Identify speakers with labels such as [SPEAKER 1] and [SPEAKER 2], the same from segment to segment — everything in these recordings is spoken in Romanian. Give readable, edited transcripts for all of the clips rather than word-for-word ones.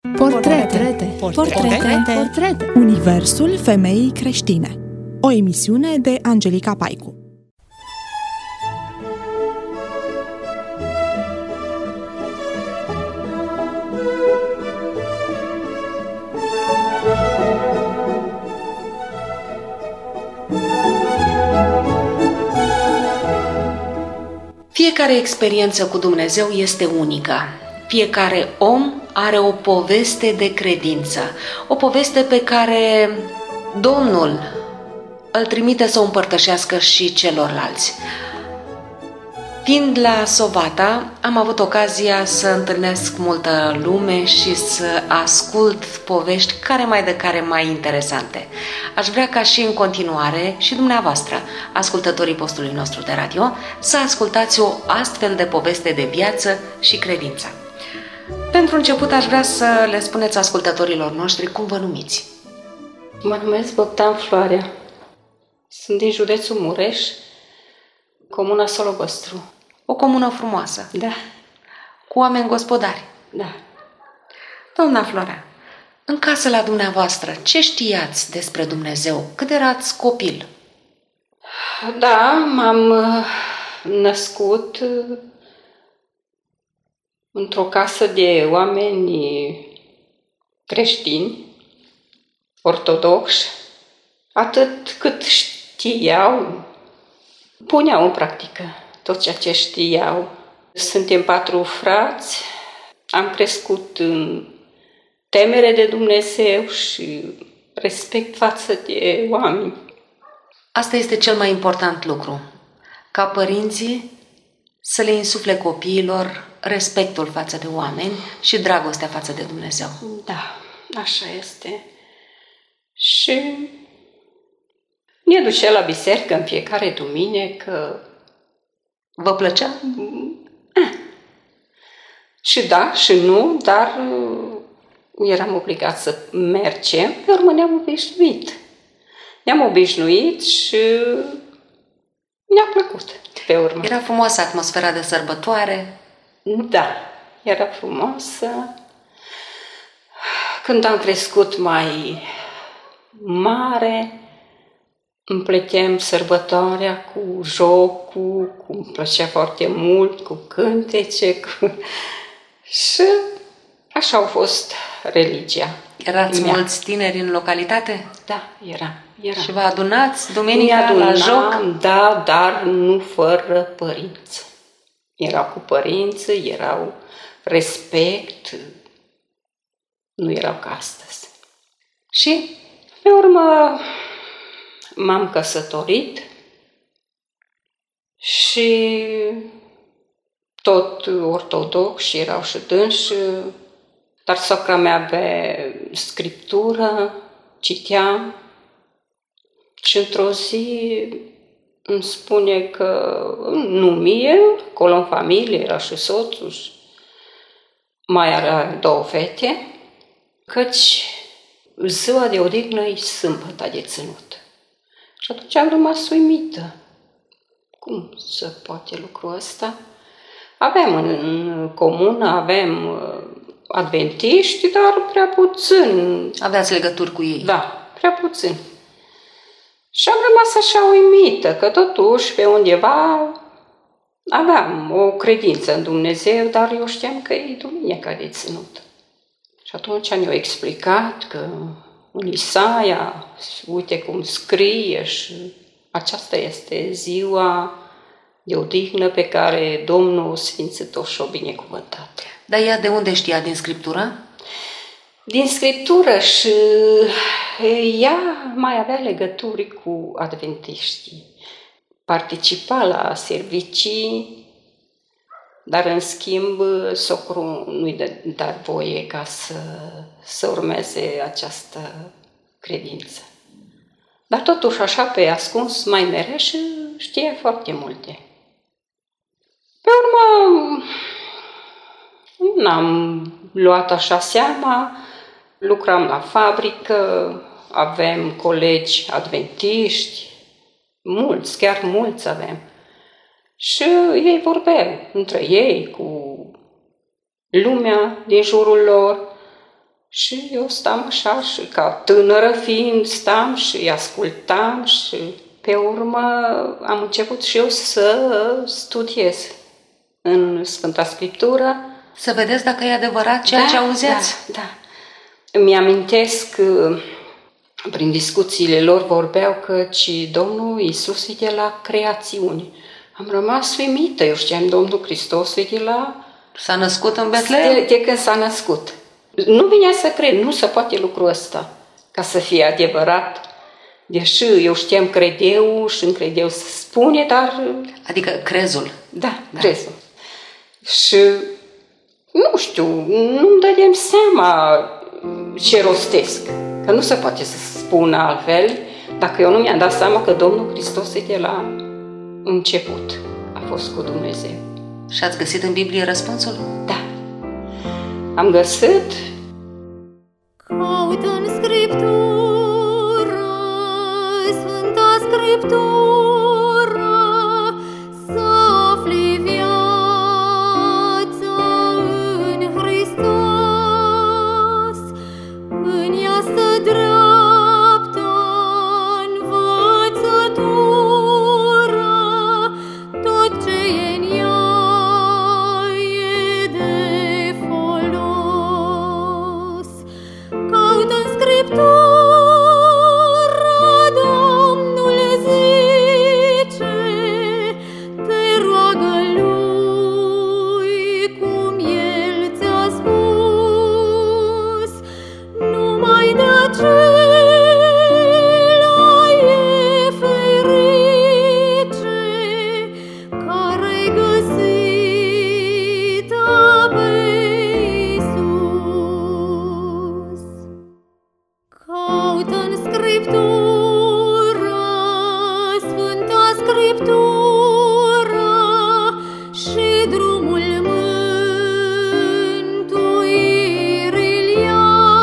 [SPEAKER 1] Portrete. Universul femeii creștine. O emisiune de Angelica Paicu.
[SPEAKER 2] Fiecare experiență cu Dumnezeu este unică. Fiecare om are o poveste de credință, o poveste pe care Domnul îl trimite să o împărtășească și celorlalți. Fiind la Sovata, am avut ocazia să întâlnesc multă lume și să ascult povești care mai interesante. Aș vrea ca și în continuare și dumneavoastră, ascultătorii postului nostru de radio, să ascultați o astfel de poveste de viață și credință. Pentru început aș vrea să le spuneți ascultătorilor noștri cum vă numiți.
[SPEAKER 3] Mă numesc Bogdan Floarea. Sunt din județul Mureș, comuna Solobăstru.
[SPEAKER 2] O comună frumoasă.
[SPEAKER 3] Da.
[SPEAKER 2] Cu oameni gospodari.
[SPEAKER 3] Da.
[SPEAKER 2] Doamna Florea, în casă la dumneavoastră, ce știați despre Dumnezeu? Cât erați copil?
[SPEAKER 3] Da, m-am născut într-o casă de oameni creștini, ortodoxi, atât cât știau, puneau în practică tot ceea ce știau. Suntem 4 frați, am crescut în temere de Dumnezeu și respect față de oameni.
[SPEAKER 2] Asta este cel mai important lucru, ca părinții să le insufle copiilor respectul față de oameni și dragostea față de Dumnezeu.
[SPEAKER 3] Da, așa este. Și ne ducea la biserică în fiecare duminică.
[SPEAKER 2] Vă plăcea?
[SPEAKER 3] Și da, și nu, dar eram obligat să mergem. Pe urmă ne-am obișnuit. Ne-am obișnuit și ne-a plăcut pe urmă.
[SPEAKER 2] Era frumoasă atmosfera de sărbătoare?
[SPEAKER 3] Da, era frumoasă. Când am crescut mai mare, împleteam sărbătoarea cu jocul, îmi plăcea foarte mult, cu cântece, și așa a fost religia.
[SPEAKER 2] Erați mulți tineri în localitate?
[SPEAKER 3] Da, era.
[SPEAKER 2] Și vă adunați duminica la joc?
[SPEAKER 3] Da, dar nu fără părinți. Erau cu părinții, erau respect, nu erau ca astăzi.
[SPEAKER 2] Și
[SPEAKER 3] pe urmă m-am căsătorit și tot ortodox erau și dânsi, dar socra mea avea scriptură, citea și într-o zi îmi spune că nu mie, acolo în familie era și soțul, mai era 2 fete, căci ziua de odihnă-i sâmbăta de ținut. Și atunci am rămas uimită. Cum se poate lucrul ăsta? Aveam în comună, aveam adventiști, dar prea puțin.
[SPEAKER 2] Aveați legături cu ei?
[SPEAKER 3] Da, prea puțin. Și am rămas așa uimită, că totuși pe undeva aveam o credință în Dumnezeu, dar eu știam că e duminica de ținut. Și atunci ne-au explicat că în Isaia, uite cum scrie, și aceasta este ziua de odihnă pe care Domnul Sfințit-o și-o binecuvântat.
[SPEAKER 2] Dar ea de unde știa? Din Scriptură?
[SPEAKER 3] Din Scriptură, și ea mai avea legături cu adventiștii. Participa la servicii, dar în schimb socrul nu-i dat voie ca să urmeze această credință. Dar totuși așa pe ascuns mai mereu și știe foarte multe. Pe urmă n-am luat așa seama, lucram la fabrică, avem colegi adventiști, mulți, chiar mulți avem. Și ei vorbeau între ei, cu lumea din jurul lor, Și eu stam așa și ca tânără fiind, stam și ascultam și pe urmă am început și eu să studiez în Sfânta Scriptură.
[SPEAKER 2] Să vedeți dacă e adevărat ceea ce auzeați.
[SPEAKER 3] Da. Îmi amintesc că prin discuțiile lor vorbeau că Domnul Iisus e de la creațiune. Am rămas uimită, eu știam Domnul Hristos e de la...
[SPEAKER 2] S-a născut în Betlehem?
[SPEAKER 3] De când s-a născut. Nu vinea să cred, nu se poate lucrul ăsta ca să fie adevărat. Deși eu știam credeu și încredeu să spune, dar...
[SPEAKER 2] Adică crezul.
[SPEAKER 3] Da, crezul. Și nu știu, nu-mi dădeam seama ce rostesc. Că nu se poate să spun altfel dacă eu nu mi-am dat seama că Domnul Hristos e de la început. A fost cu Dumnezeu.
[SPEAKER 2] Și ați găsit în Biblie răspunsul?
[SPEAKER 3] Da. Am găsit.
[SPEAKER 4] Caut în Scriptură, Sfânta Scriptură, să afli viața în Hristos. În ea stă dreapta învățătură, tot ce e în ea e de folos. Caut în Scriptură, Domnul zice, te roagă lui cum el ți-a spus. Numai de acela e ferice care-i găsit-a pe Iisus. Caut în Scriptură, Sfânta Scriptură, și drumul mântuirii-l ia.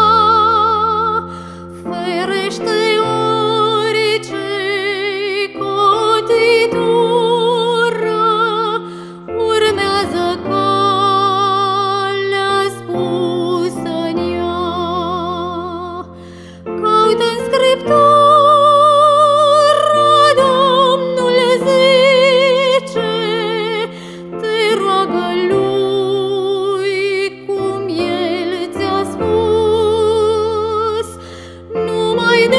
[SPEAKER 4] Ferește orice cotitură, urmează calea spusă-n ea. Caut în Scriptură, Domnul zice, te roagă lui cum el ți-a spus. Numai de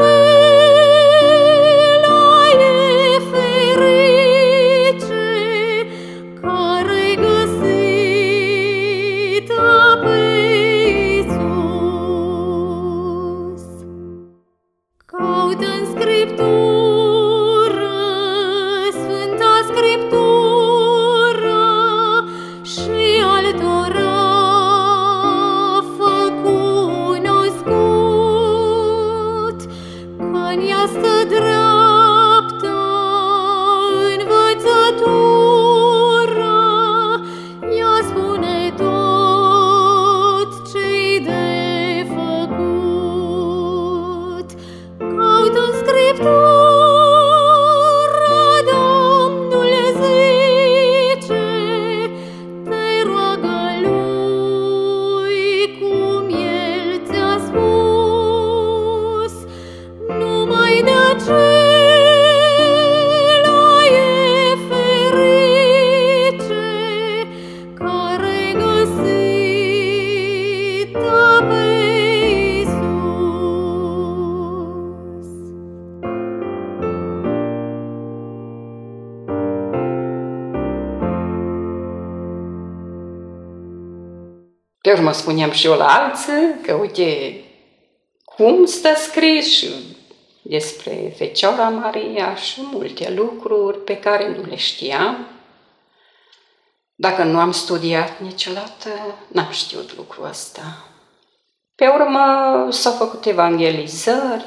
[SPEAKER 4] acela e ferice care-i găsit-a pe Iisus. Caut în Scriptură, Sfânta Scriptură, și altora fă cunoscut, că-n ea stă dreapta învățătură, ea spune tot ce-i de făcut. Caut în Scriptură, Domnul zice, te roagă lui cum el ți-a spus. Numai de acela e ferice care-i găsit-a pe Iisus.
[SPEAKER 3] Pe urmă spuneam și eu la alții că uite cum stă scris și despre Fecioara Maria și multe lucruri pe care nu le știam. Dacă nu am studiat niciodată, n-am știut lucrul ăsta. Pe urmă s-au făcut evangelizări,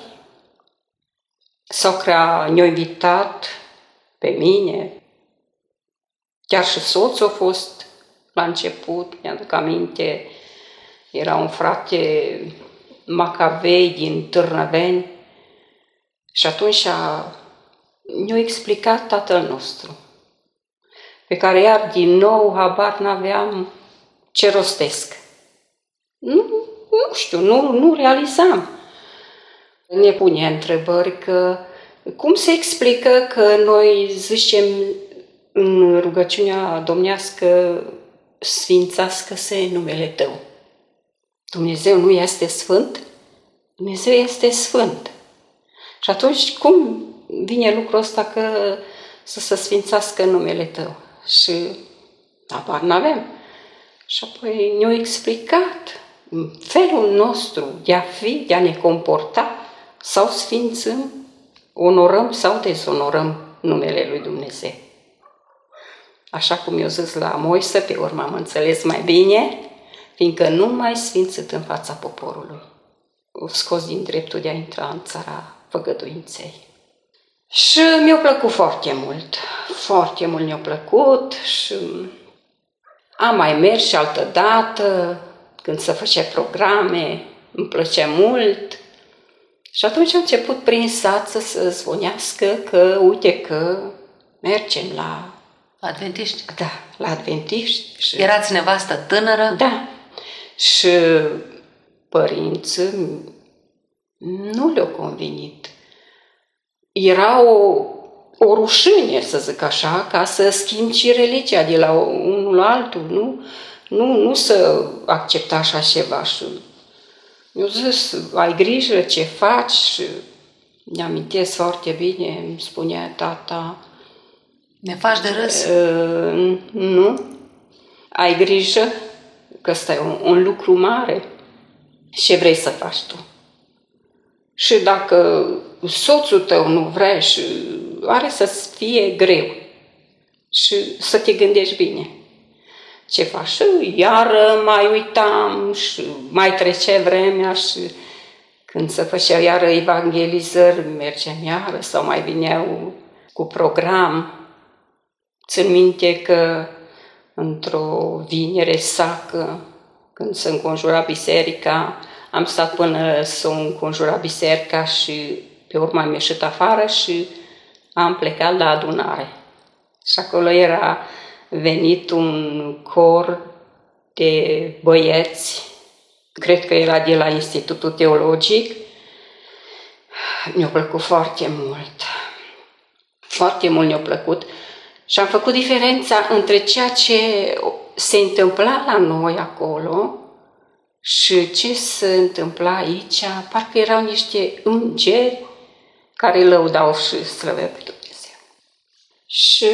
[SPEAKER 3] socra ne-a invitat pe mine, chiar și soțul a fost la început, mi-aduc aminte, era un frate Macavei din Târnăveni și atunci ne-a explicat Tatăl nostru, pe care iar din nou habar n-aveam ce rostesc. Nu nu știu, nu realizam. Ne pune întrebări că cum se explică că noi zicem în rugăciunea domnească, sfințească-se numele Tău. Dumnezeu nu este sfânt? Dumnezeu este sfânt. Și atunci cum vine lucrul ăsta că să se sfințească numele Tău? Și apar n-avem. Și apoi ne-au explicat felul nostru de a fi, de a ne comporta, sau sfințăm, onorăm sau dezonorăm numele lui Dumnezeu. Așa cum eu zis la Moise, pe urmă am înțeles mai bine, fiindcă nu mai sfințit în fața poporului. O scos din dreptul de a intra în țara făgăduinței. Și mi-a plăcut foarte mult mi-a plăcut și am mai mers și altă dată, când se făcea programe, îmi plăcea mult. Și atunci a început prin sat să zvonească că, uite că mergem la
[SPEAKER 2] Adventiști?
[SPEAKER 3] Da, la adventiști. Și
[SPEAKER 2] Erați nevastă tânără?
[SPEAKER 3] Da. Și părinții nu le-au convenit. Era o rușine, să zic așa, ca să schimbi și religia de la unul la altul. Nu să accepta așa ceva. Și eu zis, ai grijă ce faci. Și mi-amintesc foarte bine, îmi spunea tata,
[SPEAKER 2] Ne faci de râs?
[SPEAKER 3] Nu. Ai grijă că ăsta e un lucru mare. Ce vrei să faci tu? Și dacă soțul tău nu vrea și are să fie greu și să te gândești bine. Ce faci? Și iar mai uitam și mai trecea vremea și când se făceau iară evangelizări, mergeam iară sau mai vineau cu program. Țin minte că într-o vinere sacă, când se înconjura biserica, am stat până să înconjura biserica și pe urmă am ieșit afară și am plecat la adunare. Și acolo era venit un cor de băieți, cred că era de la Institutul Teologic. Mi-a plăcut foarte mult. Foarte mult mi-a plăcut. Și am făcut diferența între ceea ce se întâmpla la noi acolo și ce se întâmpla aici. Parcă erau niște îngeri care lăudau și slăveau pe Dumnezeu. Și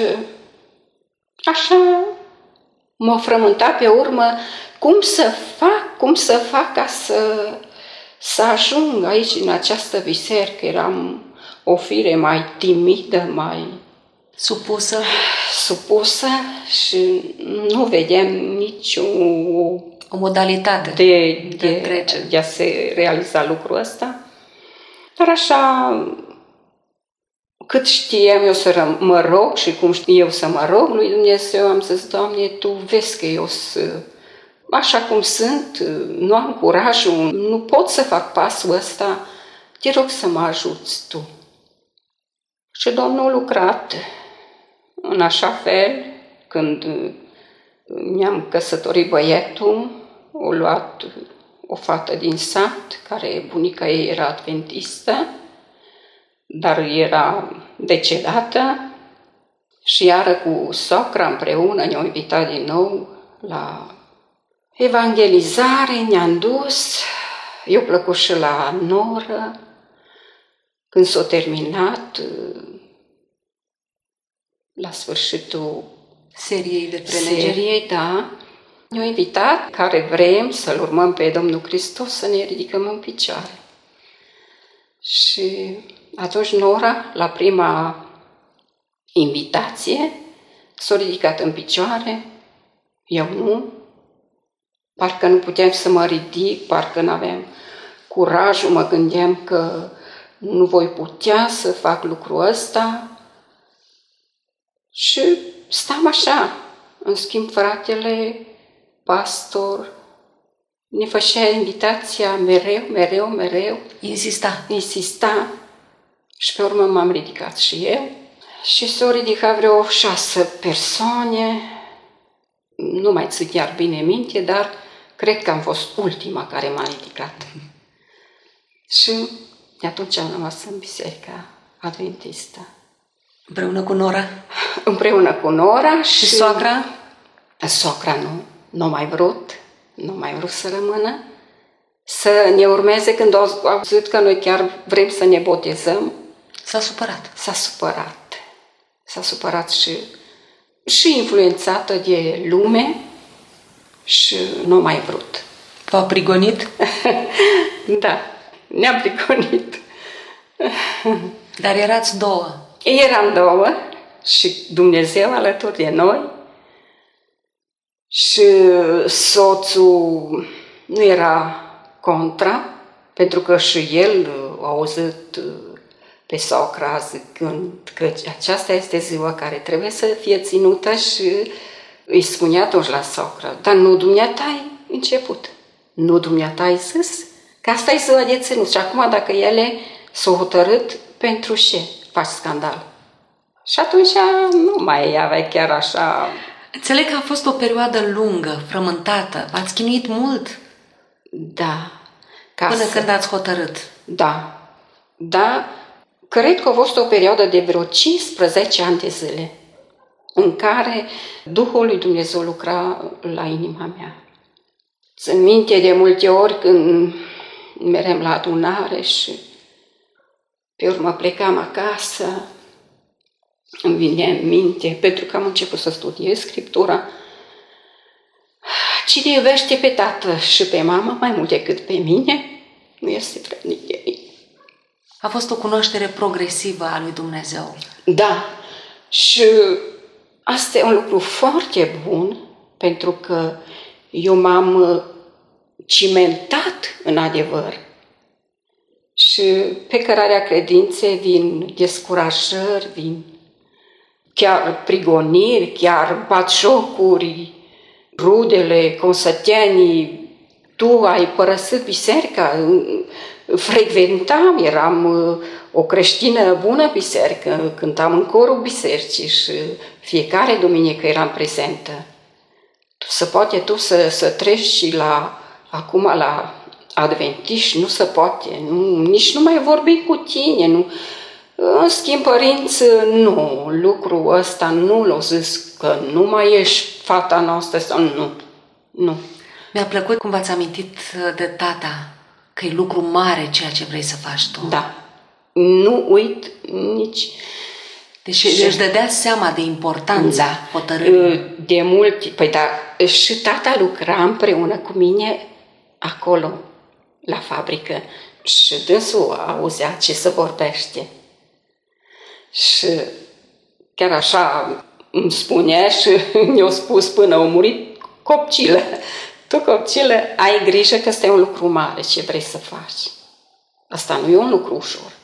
[SPEAKER 3] așa m-a frământat pe urmă cum să fac ca să ajung aici în această biserică. Eram o fire mai timidă, mai supusă și nu vedeam
[SPEAKER 2] o modalitate
[SPEAKER 3] de a se realiza lucrul ăsta. Dar așa, cât știam eu să mă rog și cum știu eu să mă rog lui Dumnezeu, am zis, Doamne, Tu vezi că eu sunt așa cum sunt, nu am curajul, nu pot să fac pasul ăsta, te rog să mă ajuți Tu. Și Domnul a lucrat în așa fel, când mi-am căsătorit băietul, a luat o fată din sat, care bunica ei era adventistă, dar era decedată, și iară cu socra împreună ne-au invitat din nou la evangelizare, ne-am dus, i-a plăcut și la noră. Când s-a terminat, la sfârșitul
[SPEAKER 2] seriei de prelegeri.
[SPEAKER 3] Seriei, da. Ne-au invitat, care vrem să-L urmăm pe Domnul Hristos, să ne ridicăm în picioare. Și atunci Nora, la prima invitație, s-a ridicat în picioare, eu nu. Parcă nu puteam să mă ridic, parcă n-aveam curajul, mă gândeam că nu voi putea să fac lucrul ăsta. Și stam așa. În schimb, fratele pastor ne făcea invitația mereu. Insista. Și pe urmă m-am ridicat și eu. Și s-au ridicat vreo 6 persoane. Nu mai țin chiar bine minte, dar cred că am fost ultima care m-a ridicat. Și de atunci am rămas în biserica adventistă.
[SPEAKER 2] Împreună cu Nora?
[SPEAKER 3] Împreună cu Nora
[SPEAKER 2] și soacra?
[SPEAKER 3] Soacra nu mai vrut, nu mai vrut să rămână, să ne urmeze când au auzit că noi chiar vrem să ne botezăm.
[SPEAKER 2] S-a supărat.
[SPEAKER 3] S-a supărat și influențată de lume și nu mai vrut.
[SPEAKER 2] V-a prigonit?
[SPEAKER 3] Da, ne-am prigonit.
[SPEAKER 2] Dar erați două.
[SPEAKER 3] Eram două și Dumnezeu alături de noi. Și soțul nu era contra, pentru că și el a auzit pe socra zicând că aceasta este ziua care trebuie să fie ținută și îi spunea atunci la socră, dar nu dumneata ai început, nu dumneata ai zis că asta e ziua de ținut și acum dacă ele s-au hotărât, pentru ce faci scandal? Și atunci nu mai avea chiar așa...
[SPEAKER 2] Înțeleg că a fost o perioadă lungă, frământată, v-ați chinuit mult?
[SPEAKER 3] Da.
[SPEAKER 2] Până când ați hotărât?
[SPEAKER 3] Da, cred că a fost o perioadă de vreo 15 ani de zile în care Duhul lui Dumnezeu lucra la inima mea. Țin minte de multe ori când merem la adunare și pe urmă plecam acasă, îmi vine în minte, pentru că am început să studiez Scriptura, cine iubește pe tată și pe mamă mai mult decât pe mine, nu este vrednic de mine.
[SPEAKER 2] A fost o cunoaștere progresivă a lui Dumnezeu.
[SPEAKER 3] Da, și asta e un lucru foarte bun, pentru că eu m-am cimentat în adevăr. Și pe cărarea credinței vin descurajări, vin chiar prigoniri, chiar batjocuri, rudele, consătenii, tu ai părăsit biserica, frecventam, eram o creștină bună biserică, cântam în corul bisericii și fiecare duminică eram prezentă. Se poate tu să treci și acum la adventiști, nu se poate, nici nu mai vorbi cu tine, nu. În schimb, părinți, nu, lucrul ăsta nu l-au zis că nu mai ești fata noastră sau nu.
[SPEAKER 2] Mi-a plăcut cum v-ați amintit de tata, că e lucru mare ceea ce vrei să faci tu.
[SPEAKER 3] Da, nu uit nici...
[SPEAKER 2] Deci își dădea seama de importanța hotărârii.
[SPEAKER 3] De mult, păi da, și tata lucra împreună cu mine acolo, la fabrică, și dânsul auzea ce se vorbește. Și chiar așa îmi spunea și mi-a spus până a murit, copcilă, tu copcilă, ai grijă că ăsta e un lucru mare, ce vrei să faci. Asta nu e un lucru ușor.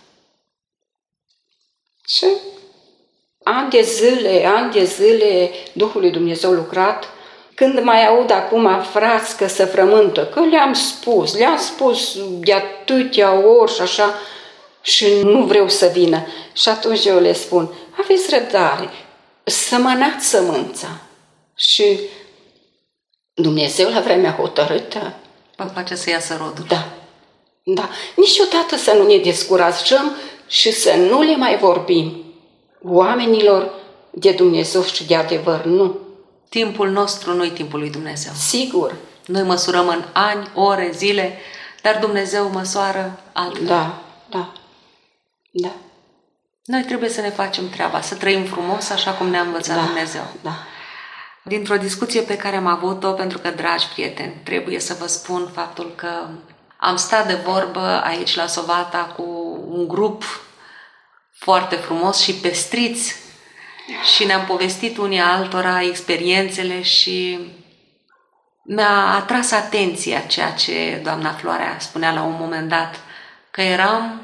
[SPEAKER 3] Și ani de zile, Duhul lui Dumnezeu lucrat. Când mai aud acum frați că se frământă, că le-am spus de atâtea ori și așa, și nu vreau să vină. Și atunci eu le spun, aveți răbdare, sămănați sămânța. Și Dumnezeu la vremea hotărâtă
[SPEAKER 2] vă face să iasă rodul.
[SPEAKER 3] Da. Niciodată să nu ne descurajăm și să nu le mai vorbim oamenilor de Dumnezeu și de adevăr, nu.
[SPEAKER 2] Timpul nostru nu-i timpul lui Dumnezeu.
[SPEAKER 3] Sigur.
[SPEAKER 2] Noi măsurăm în ani, ore, zile, dar Dumnezeu măsoară altfel.
[SPEAKER 3] Da.
[SPEAKER 2] Noi trebuie să ne facem treaba, să trăim frumos așa cum ne-a învățat Dumnezeu.
[SPEAKER 3] Da.
[SPEAKER 2] Dintr-o discuție pe care am avut-o, pentru că, dragi prieteni, trebuie să vă spun faptul că am stat de vorbă aici la Sovata cu un grup foarte frumos și pestriți și ne-am povestit unii altora experiențele și mi-a atras atenția ceea ce doamna Floarea spunea la un moment dat, că eram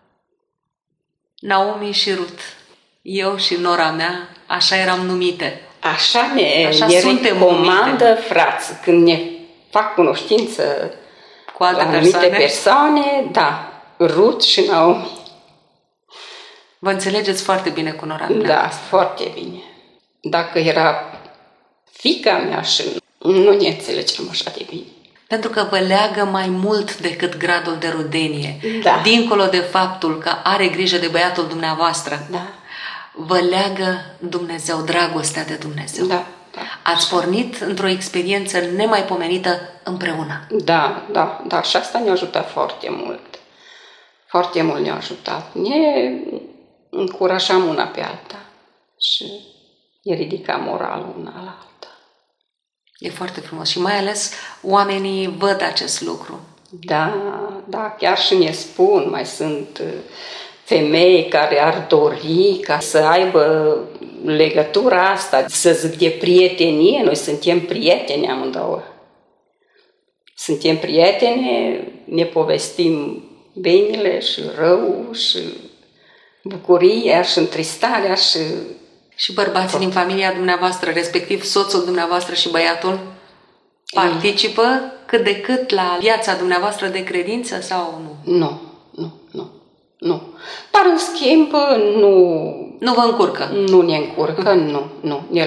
[SPEAKER 2] Naomi și Rut, eu și nora mea, așa eram numite.
[SPEAKER 3] Așa ne recomandă frați, când ne fac cunoștință
[SPEAKER 2] cu alte
[SPEAKER 3] anumite persoane, da, Rut și Naomi.
[SPEAKER 2] Vă înțelegeți foarte bine cu nora mea.
[SPEAKER 3] Da, foarte bine. Dacă era fiica mea și nu ne înțelegem așa de bine.
[SPEAKER 2] Pentru că vă leagă mai mult decât gradul de rudenie.
[SPEAKER 3] Da.
[SPEAKER 2] Dincolo de faptul că are grijă de băiatul dumneavoastră,
[SPEAKER 3] Da.
[SPEAKER 2] vă leagă Dumnezeu, dragostea de Dumnezeu.
[SPEAKER 3] Da.
[SPEAKER 2] Ați pornit într-o experiență nemaipomenită împreună.
[SPEAKER 3] Da. Și asta ne-a ajutat foarte mult. Foarte mult ne-a ajutat. Ne încurajam una pe alta și ne ridica moralul una la alta.
[SPEAKER 2] E foarte frumos și mai ales oamenii văd acest lucru.
[SPEAKER 3] Da, chiar și ne spun, mai sunt femei care ar dori ca să aibă legătura asta, să zic de prietenie. Noi suntem prieteni amândouă. Suntem prietene, ne povestim binele și rău și bucuria și întristarea și...
[SPEAKER 2] Și bărbații din familia dumneavoastră, respectiv soțul dumneavoastră și băiatul, participă cât de cât la viața dumneavoastră de credință sau nu?
[SPEAKER 3] Nu. Dar în schimb
[SPEAKER 2] Nu vă încurcă?
[SPEAKER 3] Nu ne încurcă, nu. Ne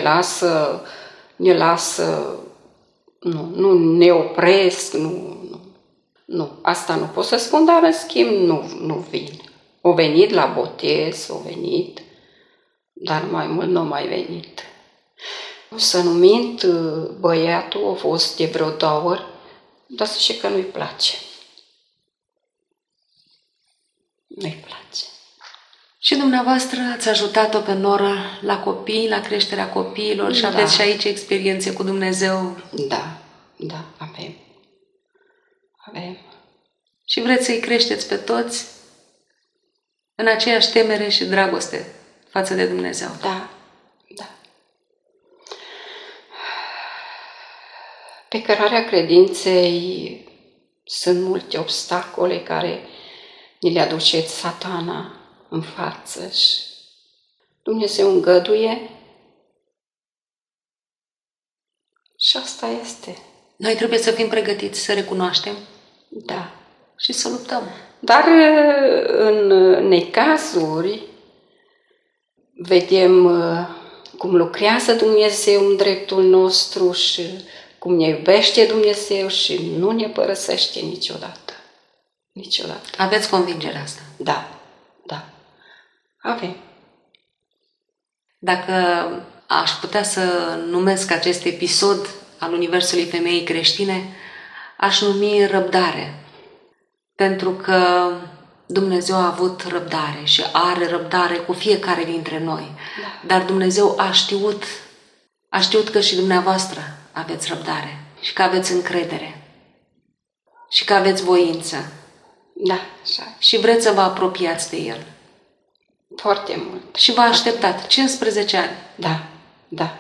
[SPEAKER 3] lasă, nu ne opresc, nu. Asta nu pot să spun, dar în schimb nu vin. O venit la botez, dar mai mult nu mai venit. Să nu mint, băiatul a fost de vreo 2 ori, dar să știi că nu-i place. Nu-i place.
[SPEAKER 2] Și dumneavoastră ați ajutat-o pe Nora la copii, la creșterea copiilor și aveți și aici experiențe cu Dumnezeu.
[SPEAKER 3] Da, avem.
[SPEAKER 2] Și vreți să-i creșteți pe toți în aceeași temere și dragoste față de Dumnezeu.
[SPEAKER 3] Da. Pe cărarea credinței sunt multe obstacole care ni le aduce Satana în față și Dumnezeu îngăduie și asta este.
[SPEAKER 2] Noi trebuie să fim pregătiți să recunoaștem.
[SPEAKER 3] Da.
[SPEAKER 2] Și să luptăm.
[SPEAKER 3] Dar în necazuri vedem cum lucrează Dumnezeu în dreptul nostru și cum ne iubește Dumnezeu și nu ne părăsește niciodată.
[SPEAKER 2] Aveți convingerea asta?
[SPEAKER 3] Da. Avem.
[SPEAKER 2] Dacă aș putea să numesc acest episod al Universului Femeii Creștine, aș numi răbdare. Pentru că Dumnezeu a avut răbdare și are răbdare cu fiecare dintre noi.
[SPEAKER 3] Da.
[SPEAKER 2] Dar Dumnezeu a știut că și dumneavoastră aveți răbdare și că aveți încredere și că aveți voință.
[SPEAKER 3] Da, așa.
[SPEAKER 2] Și vreți să vă apropiați de El.
[SPEAKER 3] Foarte mult.
[SPEAKER 2] Și v-a așteptat 15 ani.
[SPEAKER 3] Da.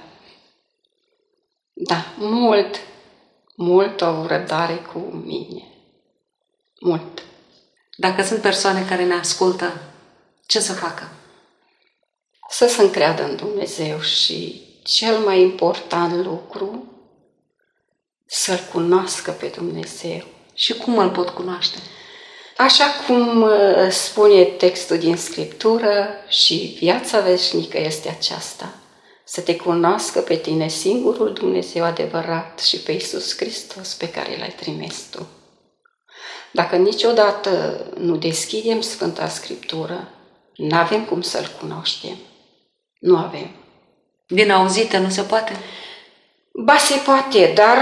[SPEAKER 3] Mult o răbdare cu mine. Mult.
[SPEAKER 2] Dacă sunt persoane care ne ascultă, ce să facă?
[SPEAKER 3] Să se încreadă în Dumnezeu și cel mai important lucru, să-L cunoască pe Dumnezeu.
[SPEAKER 2] Și cum îl pot cunoaște?
[SPEAKER 3] Așa cum spune textul din Scriptură, și viața veșnică este aceasta, să te cunoască pe tine singurul Dumnezeu adevărat și pe Iisus Hristos pe care L-ai trimis tu. Dacă niciodată nu deschidem Sfânta Scriptură, n-avem cum să-L cunoaștem. Nu avem.
[SPEAKER 2] Din auzite nu se poate?
[SPEAKER 3] Ba, se poate, dar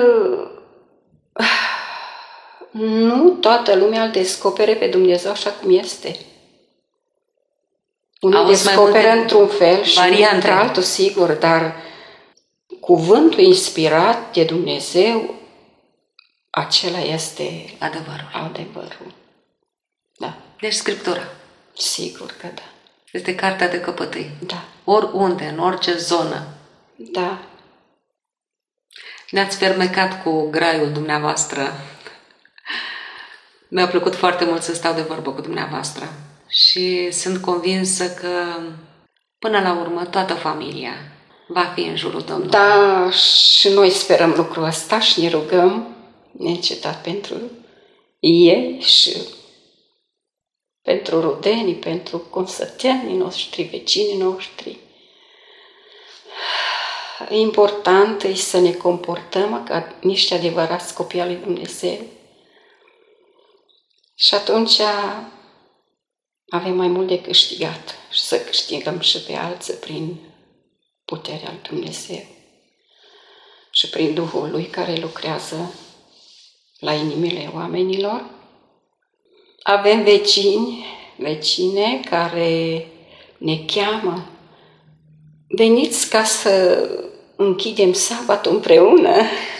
[SPEAKER 3] nu toată lumea îl descopere pe Dumnezeu așa cum este. Unii descoperă într-un fel și într-altul, sigur, dar cuvântul inspirat de Dumnezeu, acela este adevărul. Da.
[SPEAKER 2] Deci Scriptura.
[SPEAKER 3] Sigur că da.
[SPEAKER 2] Este cartea de căpătâi.
[SPEAKER 3] Da.
[SPEAKER 2] Oriunde, în orice zonă.
[SPEAKER 3] Da.
[SPEAKER 2] Ne-ați fermecat cu graiul dumneavoastră. Mi-a plăcut foarte mult să stau de vorbă cu dumneavoastră. Și sunt convinsă că până la urmă toată familia va fi în jurul Domnului.
[SPEAKER 3] Da, și noi sperăm lucrul ăsta și ne rugăm neîncetat pentru ei și pentru rudenii, pentru consăteanii noștri, vecinii noștri. important e să ne comportăm ca niște adevărați copii al lui Dumnezeu. Și atunci avem mai mult de câștigat și să câștigăm și pe alții prin puterea lui Dumnezeu și prin Duhul Lui care lucrează la inimile oamenilor. Avem vecine care ne cheamă. Veniți ca să închidem sabatul împreună.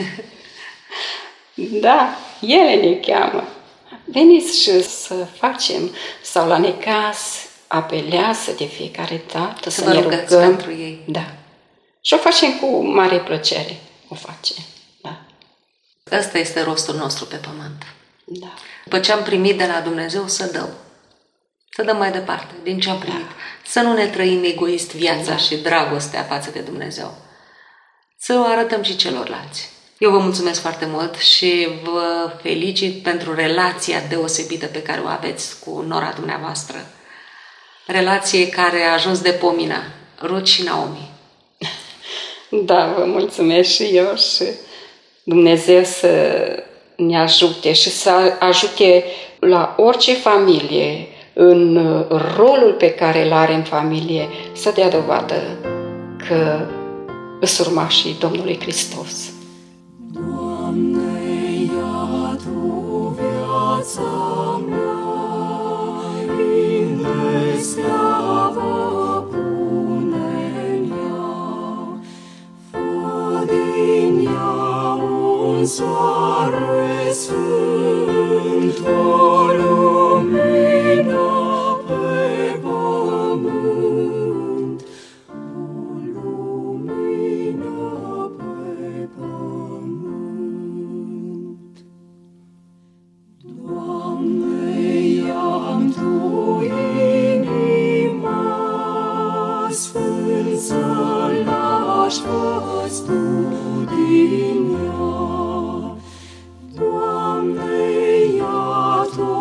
[SPEAKER 3] Da, ele ne cheamă. Veniți și să facem, sau la necaz, apelează de fiecare dată să ne rugăm
[SPEAKER 2] pentru ei.
[SPEAKER 3] Da. Și o facem cu mare plăcere. O facem, da.
[SPEAKER 2] Ăsta este rostul nostru pe pământ.
[SPEAKER 3] Da.
[SPEAKER 2] După ce am primit de la Dumnezeu, să dăm. Să dăm mai departe din ce am primit. Da. Să nu ne trăim egoist viața și dragostea față de Dumnezeu. Să o arătăm și celorlalți. Eu vă mulțumesc foarte mult și vă felicit pentru relația deosebită pe care o aveți cu nora dumneavoastră. Relație care a ajuns de pomină, Ruth și Naomi.
[SPEAKER 3] Da, vă mulțumesc și eu și Dumnezeu să ne ajute și să ajute la orice familie, în rolul pe care îl are în familie, să dea dovadă că îs urmașii Domnului Hristos.
[SPEAKER 4] Doamne, ia Tu viața mea, rinde slavă pune-n ea, fă din ea un soare sfânt, o lumină pe pământ, o lumină pe pământ. Doamne, ia-mi Tu inima, sfânt să-l naști Tu din ea. Doamne, ia Tu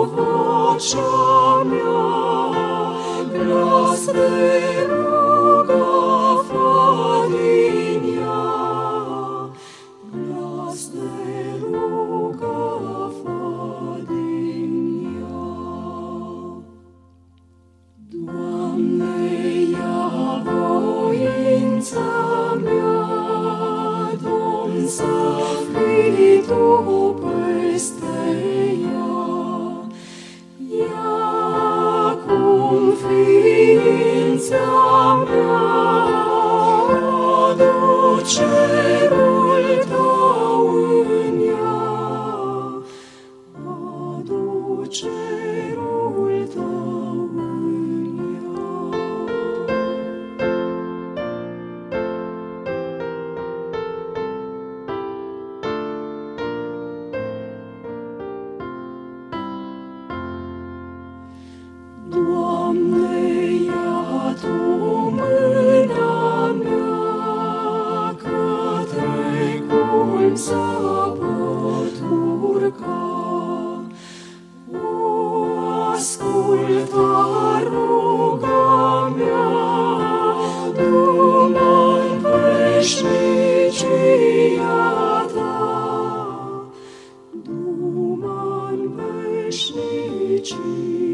[SPEAKER 4] vocea mea, glas de rugă fă din ea, glas de rugă fă din ea. Doamne, ia voința mea, Domn, să fii Tu peste ea. Ia cum ființa mea, adu cerul Tău în ea, adu cerul Tău în ea. Doamne, ia Tu mâna mea, către culm să pot urca. O ascultă ruga mea, Du-mă-n veșnicia Ta, Du-mă-n veșnicia